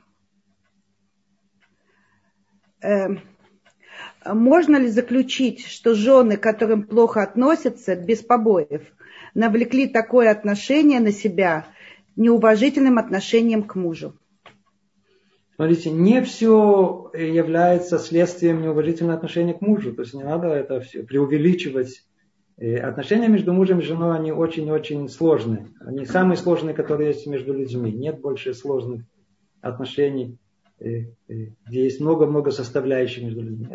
Можно ли заключить, что жены, к которым плохо относятся, без побоев, навлекли такое отношение на себя неуважительным отношением к мужу? Смотрите, не все является следствием неуважительного отношения к мужу. То есть не надо это все преувеличивать. Отношения между мужем и женой, они очень-очень сложные. Они самые сложные, которые есть между людьми. Нет больше сложных отношений, где есть много-много составляющих между людьми.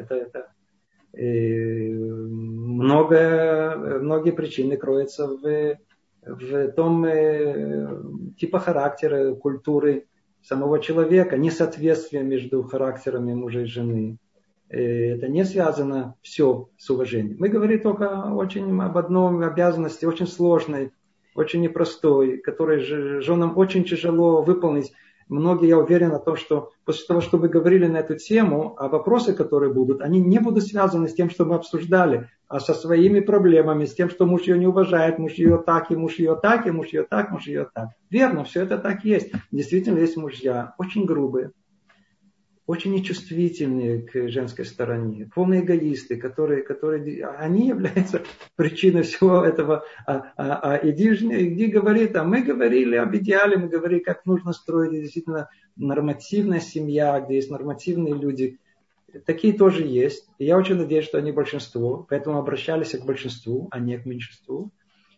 Многие причины кроются в том типа характера, культуры самого человека, несоответствие между характерами мужа и жены. Это не связано все с уважением. Мы говорим только очень об одной обязанности, очень сложной, очень непростой, которую женам очень тяжело выполнить. Многие, я уверен, о том, что после того, что вы говорили на эту тему, а вопросы, которые будут, они не будут связаны с тем, что мы обсуждали, а со своими проблемами, с тем, что муж ее не уважает, муж ее так, и муж ее так, и муж ее так, муж ее так. Верно, все это так и есть. Действительно, есть мужья очень грубые, очень нечувствительные к женской стороне, полные эгоисты, которые они являются причиной всего этого. Иди говори, мы говорили об идеале, мы говорили, как нужно строить действительно нормативная семья, где есть нормативные люди. Такие тоже есть. И я очень надеюсь, что они большинство, поэтому обращались к большинству, а не к меньшинству.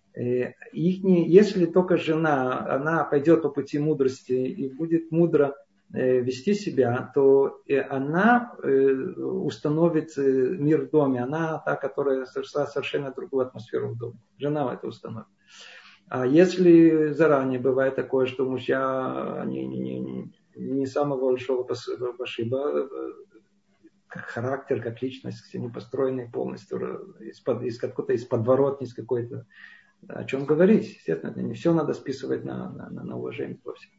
Если только жена, она пойдет по пути мудрости и будет мудро вести себя, то она установит мир в доме. Она та, которая совершенно другую атмосферу в доме. Жена это установит. А если заранее бывает такое, что мужья не самого большого пошиба, как характер, как личность, все не построенные полностью из подворотни, из какой-то, о чем говорить. Естественно, не все надо списывать на уважение во всем.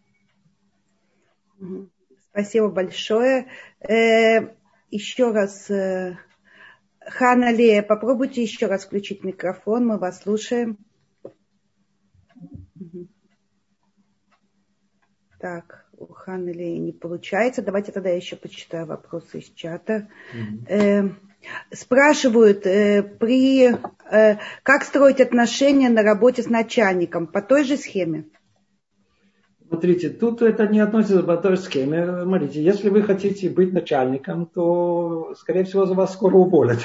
Спасибо большое. Еще раз, Хана Лея, попробуйте еще раз включить микрофон, мы вас слушаем. Так, у Ханы Леи не получается. Давайте тогда я еще почитаю вопросы из чата. Спрашивают, как строить отношения на работе с начальником по той же схеме? Смотрите, тут это не относится к той схеме. Смотрите, если вы хотите быть начальником, то, скорее всего, за вас скоро уволят.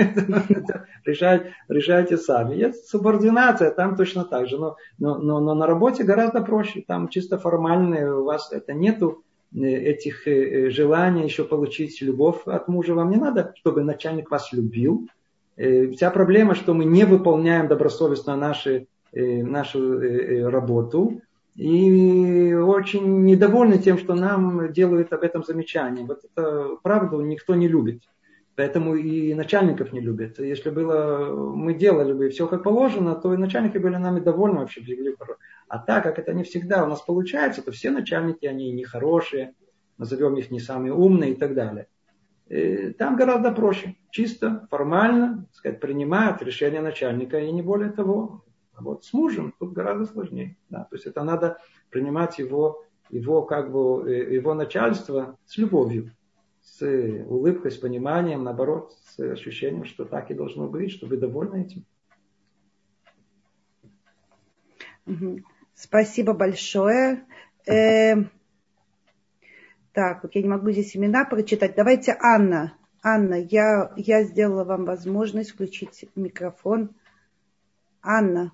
Решайте сами. Есть субординация, там точно так же. Но на работе гораздо проще. Там чисто формально у вас это нету этих желаний еще получить любовь от мужа. Вам не надо, чтобы начальник вас любил. Вся проблема, что мы не выполняем добросовестно нашу работу. И очень недовольны тем, что нам делают об этом замечание. Вот это правду никто не любит. Поэтому и начальников не любят. Если мы делали бы все как положено, то и начальники были нами довольны вообще. А так как это не всегда у нас получается, то все начальники, они нехорошие, назовем их не самые умные и так далее. И там гораздо проще. Чисто, формально, принимают решение начальника и не более того. А вот с мужем тут гораздо сложнее. Да. То есть это надо принимать его начальство с любовью, с улыбкой, с пониманием, наоборот, с ощущением, что так и должно быть, что вы довольны этим. Спасибо большое. Так, вот я не могу здесь имена прочитать. Давайте Анна. Анна, я сделала вам возможность включить микрофон. Анна.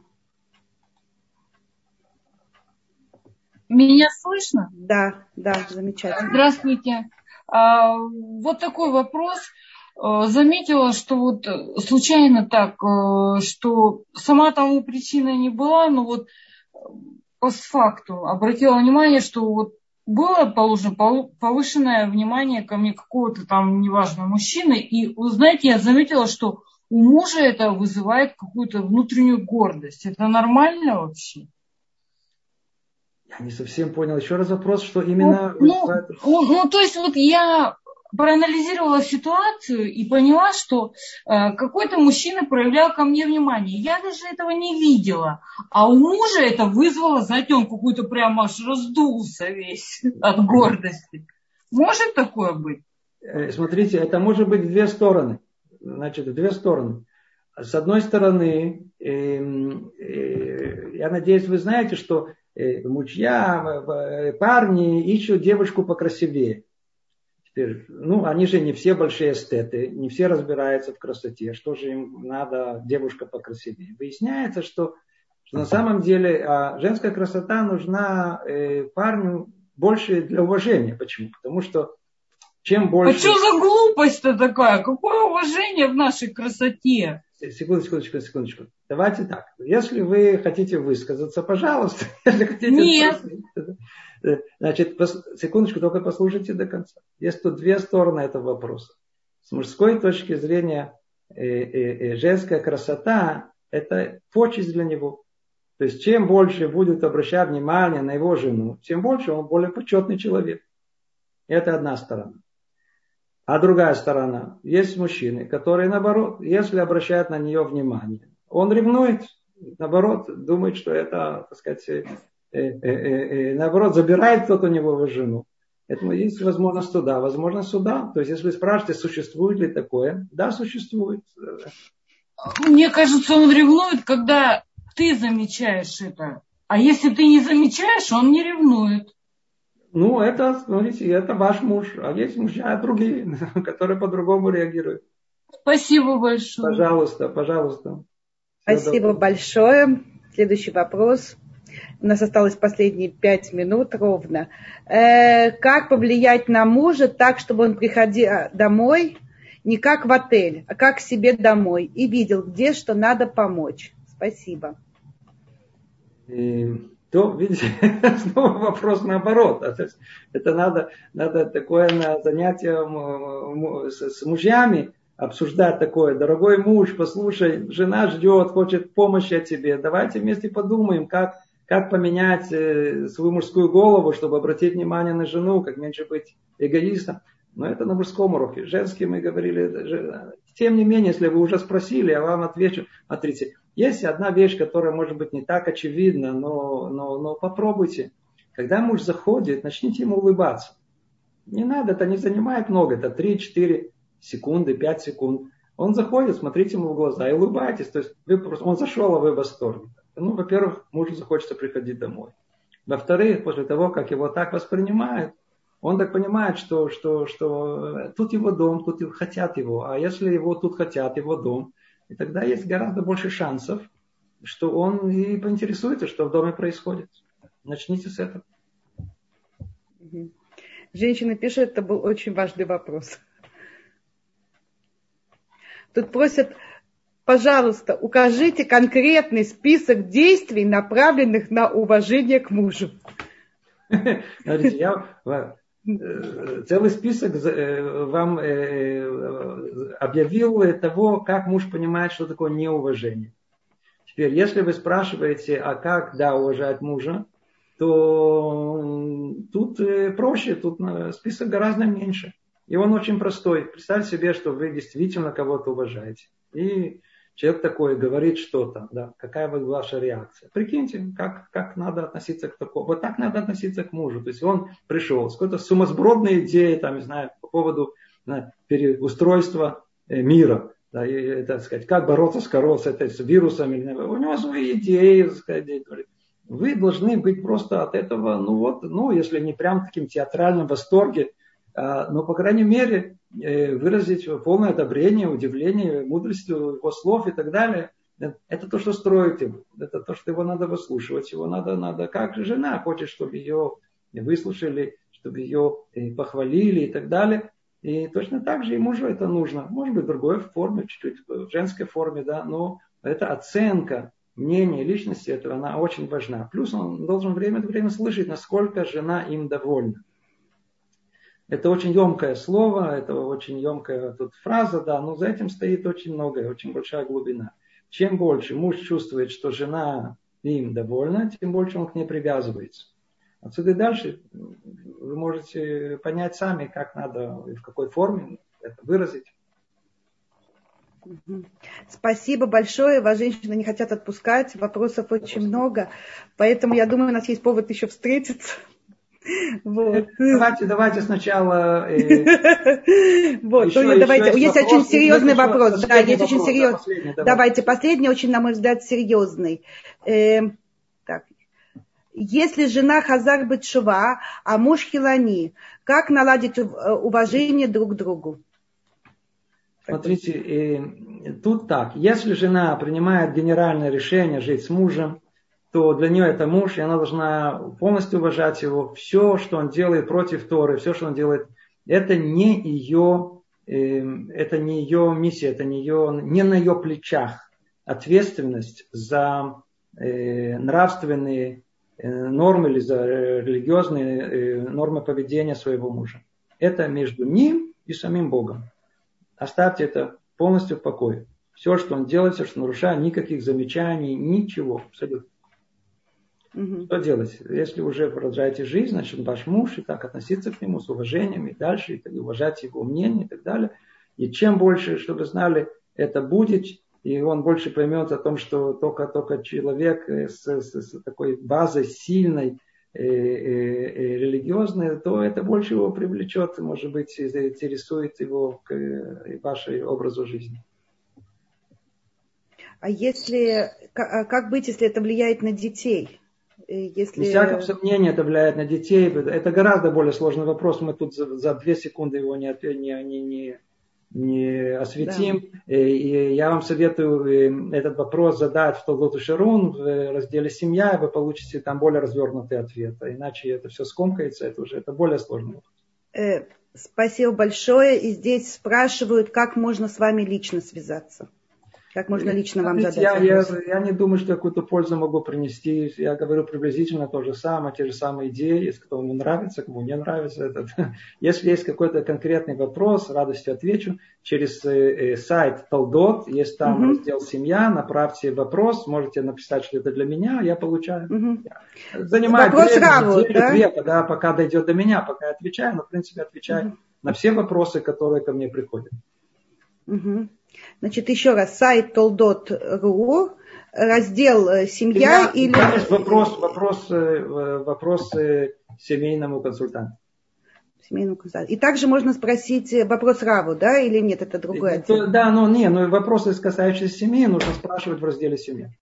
Меня слышно? Да, замечательно. Здравствуйте. Вот такой вопрос. Заметила, что вот случайно так, что сама тому причиной не была, но вот постфактум обратила внимание, что вот было положено повышенное внимание ко мне какого-то там неважного мужчины. И, вы знаете, я заметила, что у мужа это вызывает какую-то внутреннюю гордость. Это нормально вообще? Я не совсем понял. Еще раз вопрос, что именно... то есть вот я проанализировала ситуацию и поняла, что какой-то мужчина проявлял ко мне внимание. Я даже этого не видела. А у мужа это вызвало, знаете, он какой-то прям аж раздулся весь от гордости. Может такое быть? Смотрите, это может быть в две стороны. Значит, в две стороны. С одной стороны, я надеюсь, вы знаете, что мужья, парни ищут девушку покрасивее. Теперь, они же не все большие эстеты, не все разбираются в красоте. Что же им надо, девушка покрасивее? Выясняется, что на самом деле женская красота нужна парню больше для уважения. Почему? Потому что чем больше... А что за глупость-то такая? Какое уважение в нашей красоте? Секундочку. Давайте так. Если вы хотите высказаться, пожалуйста. Если хотите Нет. Значит, секундочку, только послушайте до конца. Есть тут две стороны этого вопроса. С мужской точки зрения женская красота – это почесть для него. То есть, чем больше будет обращать внимание на его жену, тем больше он более почетный человек. Это одна сторона. А другая сторона, есть мужчины, которые, наоборот, если обращают на нее внимание, он ревнует, наоборот, думает, что это, так сказать, наоборот, забирает кто-то у него его жену. Поэтому есть возможность суда. То есть, если вы спрашиваете, существует ли такое, да, существует. Мне кажется, он ревнует, когда ты замечаешь это. А если ты не замечаешь, он не ревнует. Это, смотрите, это ваш муж. А есть мужья другие, которые по-другому реагируют. Спасибо большое. Пожалуйста. Спасибо большое. Следующий вопрос. У нас осталось последние 5 минут ровно. Как повлиять на мужа так, чтобы он приходил домой не как в отель, а как к себе домой и видел, где что надо помочь? Спасибо. То, видите, снова вопрос наоборот. Это надо такое занятие с мужьями обсуждать такое. Дорогой муж, послушай, жена ждет, хочет помощи от тебе. Давайте вместе подумаем, как поменять свою мужскую голову, чтобы обратить внимание на жену, как меньше быть эгоистом. Но это на мужском уроке. Женский мы говорили. Тем не менее, если вы уже спросили, я вам отвечу. Смотрите, есть одна вещь, которая может быть не так очевидна, но попробуйте. Когда муж заходит, начните ему улыбаться. Не надо, это не занимает много. Это 3-4 секунды, 5 секунд. Он заходит, смотрите ему в глаза и улыбайтесь. То есть он зашел, а вы в восторге. Во-первых, мужу захочется приходить домой. Во-вторых, после того, как его так воспринимают, он так понимает, что тут его дом, тут хотят его. А если его тут хотят, его дом, и тогда есть гораздо больше шансов, что он и поинтересуется, что в доме происходит. Начните с этого. Женщина пишет, это был очень важный вопрос. Тут просят, пожалуйста, укажите конкретный список действий, направленных на уважение к мужу. Смотрите, я целый список вам объявил того, как муж понимает, что такое неуважение. Теперь, если вы спрашиваете, а как, уважать мужа, то тут проще, тут список гораздо меньше. И он очень простой. Представьте себе, что вы действительно кого-то уважаете. И человек такой говорит что-то, да, какая ваша реакция? Прикиньте, как надо относиться к такому. Вот так надо относиться к мужу. То есть он пришел с какой-то сумасбродной идеей, не знаю, по поводу переустройства мира. Да, и, так сказать, как бороться с вирусом. У него свои идеи, так сказать. Вы должны быть просто от этого, если не прям таким театральным восторге, но, по крайней мере, выразить полное одобрение, удивление, мудростью его слов и так далее. Это то, что строит его. Это то, что его надо выслушивать. Его надо, как же жена хочет, чтобы ее выслушали, чтобы ее похвалили и так далее. И точно так же и мужу это нужно. Может быть, в другой форме, чуть-чуть в женской форме, да, но эта оценка мнения личности этого, она очень важна. Плюс он должен время от времени слышать, насколько жена им довольна. Это очень емкое слово, это очень емкая тут фраза, да, но за этим стоит очень многое, очень большая глубина. Чем больше муж чувствует, что жена им довольна, тем больше он к ней привязывается. Отсюда и дальше вы можете понять сами, как надо и в какой форме это выразить. Спасибо большое. Вас женщины не хотят отпускать. Вопросов очень много. Поэтому, я думаю, у нас есть повод еще встретиться. Вот. Давайте сначала... Вот, давайте. Есть очень серьезный вопрос. Да, есть очень серьезный. Давайте, последний, очень, на мой взгляд, серьезный. Так. Если жена хазар бет шува, а муж хилани, как наладить уважение друг к другу? Смотрите, тут так. Если жена принимает генеральное решение жить с мужем, то для нее это муж, и она должна полностью уважать его. Все, что он делает против Торы, все, что он делает, это не ее миссия, это не на ее плечах ответственность за нравственные нормы или за религиозные нормы поведения своего мужа. Это между ним и самим Богом. Оставьте это полностью в покое. Все, что он делает, все, что нарушает, никаких замечаний, ничего, абсолютно. Что делать? Если уже продолжаете жизнь, значит, он ваш муж, и так относиться к нему с уважением и дальше, и уважать его мнение и так далее. И чем больше, чтобы знали, это будет, и он больше поймет о том, что только человек с такой базой сильной, религиозной, то это больше его привлечет, может быть, заинтересует его к вашему образу жизни. А если, как быть, если это влияет на детей? Если... Без всякого сомнения это влияет на детей. Это гораздо более сложный вопрос. Мы тут за 2 секунды его не осветим. Да. И я вам советую этот вопрос задать в Толдот Шарун в разделе «Семья», и вы получите там более развернутый ответ. Иначе это все скомкается, это более сложный вопрос. Спасибо большое. И здесь спрашивают, как можно с вами лично связаться. Как можно лично вам задать вопрос? Я не думаю, что я какую-то пользу могу принести. Я говорю приблизительно то же самое, те же самые идеи. Если кому нравится, кому не нравится. Если есть какой-то конкретный вопрос, с радостью отвечу. Через сайт Толдот, есть там раздел «Семья», направьте вопрос, можете написать, что это для меня, я получаю. Занимает время, пока дойдет до меня, пока я отвечаю, но в принципе отвечаю на все вопросы, которые ко мне приходят. Значит, еще раз, сайт toldot.ru, раздел «Семья» или... Вопрос семейному консультанту. И также можно спросить вопрос Раву, да, или нет, это другой отдел? Да, но вопросы, касающиеся семьи, нужно спрашивать в разделе «Семья».